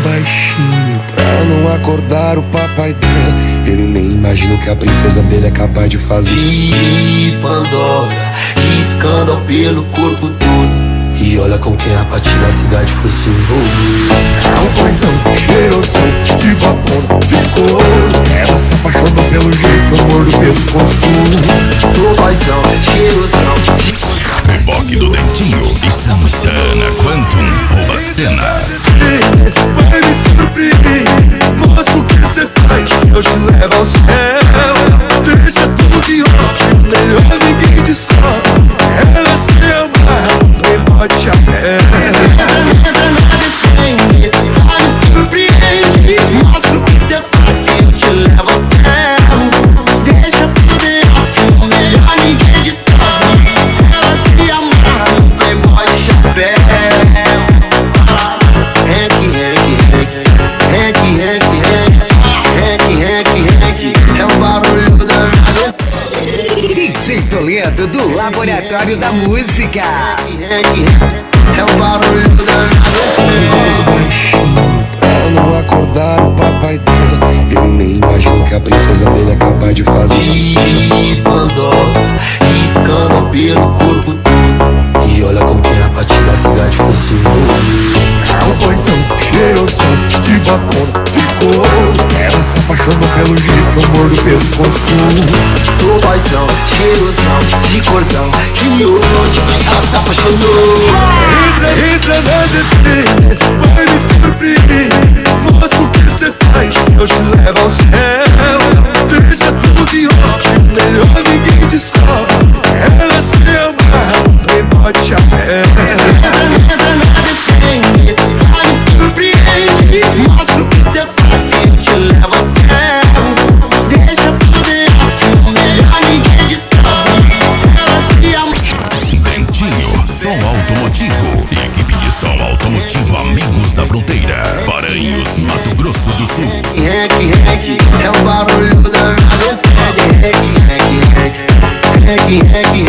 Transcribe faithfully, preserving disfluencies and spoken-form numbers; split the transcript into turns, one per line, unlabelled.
baixinho pra não acordar o papai dela. Ele nem imagina o que a princesa dele é capaz de fazer.
E Pandora, escândalo pelo corpo todo. E olha com quem a patina da cidade foi se envolver.
É um boizão cheirosão, de batom, de couro. Ela se apaixonou pelo jeito que eu mordo o pescoço.
Tô boizão, cheirosão, de
Reboque do Dentinho e Santana Quantum rouba cena.
Vai me surpreender, mostra o que cê faz, eu te levo ao céu. Deixa tudo de ordem, melhor ninguém descobre. Ela se amarra, nem pode chapéu.
Vai me surpreender, mostra o que cê faz, eu te levo ao céu. Deixa tudo de ordem, melhor ninguém descobre. Ela se amarra, nem pode chapéu.
D J Toledo do Laboratório da Música.
É o barulho da minha
baixinho pra não acordar o papai dela. Ele nem imagina o que a princesa dele é capaz de fazer.
E Pandora, escândalo pelo corpo todo. E olha com quem a patina da cidade foi se envolver.
É um boizão cheirosão, de batom, de couro. Ela se apaixonou pelo jeito que eu mordo o pescoço.
Tô boizão, cheirosão, de cordão, de miolo, ela se apaixonou.
Entra, entra na descer, vai me surpreender. Mostra o que cê faz, eu te levo ao céu. Deixa tudo de ordem, melhor ninguém descobre. Ela se amarra, nem pode chapéu.
Vai me surpreender, mostra o que cê faz, eu te levo ao céu. Deixa tudo de ordem, melhor ninguém descobre. Ela se amarra.
Dentinho, som automotivo. E equipe de som automotivo Amigos da Fronteira, Paranhos, Mato Grosso do Sul.
Rec, rec, é o barulho da minha rec, rec, rec, rec, rec, rec,